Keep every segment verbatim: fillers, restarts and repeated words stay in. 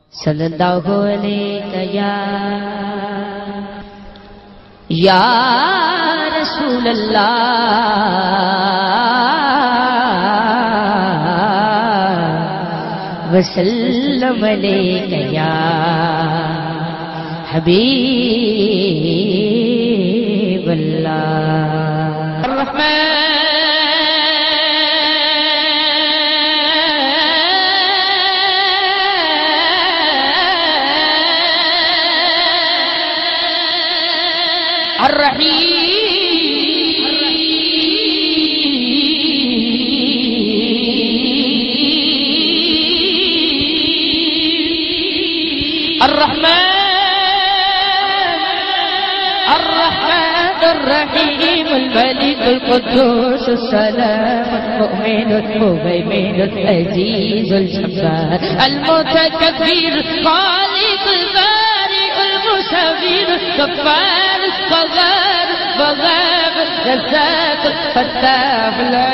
صلی اللہ علیہ یا یا رسول اللہ وسلم علیک یا حبیب اللہ الرحمن الرحيم الملك القدوس السلام المؤمن المهيمن العزيز الجبار المتكبر خالق البارئ المصور الغفار الغفار الوهاب الرزاق الفتاح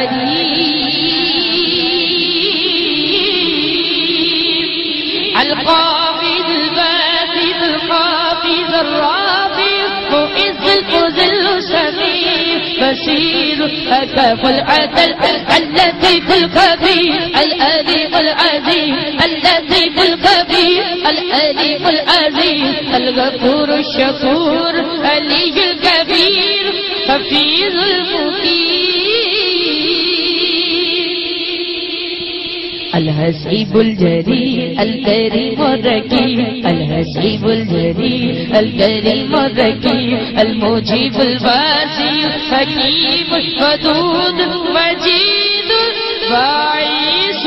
العليم القابض الباسط الحافظ الرافع مؤز المذل السميع بشير أكف العدل اللطيف الخبير الأليم العظيم اللطيف الخبير الأليم العظيم الغفور الشكور علي الكبير حفيظ المقيم الحسيب الجليل الكريم الرقيب الحسيب الجليل الكريم الرقيب المجيب الباسي حكيم ودود مجيد باعث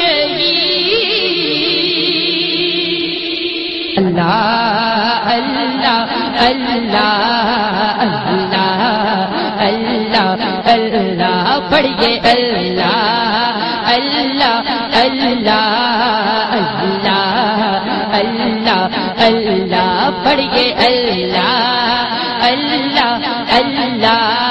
شهيد الله الله الله الله الله الله پڑھیے اللہ اللہ اللہ اللہ اللہ اللہ پڑھیے اللہ اللہ اللہ